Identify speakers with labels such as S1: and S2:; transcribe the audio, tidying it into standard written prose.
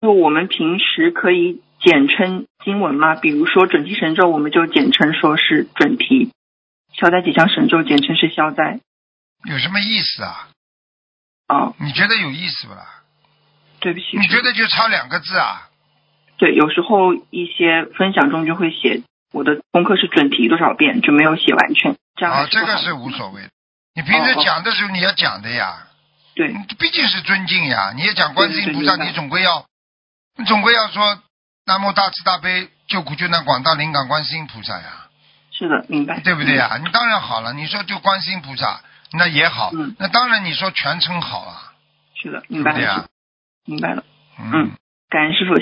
S1: 就我们平时可以简称经文吗？比如说准提神咒，我们就简称说是准提；消灾吉祥神咒简称是消灾。
S2: 有什么意思啊？
S1: 哦，
S2: 你觉得有意思不啦？
S1: 对不起。
S2: 你觉得就差2个字啊？
S1: 对，有时候一些分享中就会写我的功课是准提多少遍，就没有写完全。这样
S2: 这个是无所谓的。你平时讲的时候你要讲的呀。
S1: 对，
S2: 毕竟是尊敬呀。你也讲观世音菩萨，
S1: 对
S2: 你总归要说南无大慈大悲救苦救难广大灵感观世音菩萨呀。
S1: 是的，明白。
S2: 对不对呀？你当然好了。你说就观世音菩萨那也好，那当然你说全称好了。
S1: 是的，明白了。
S2: 对呀，
S1: 明白了。
S2: 嗯，
S1: 感恩师父。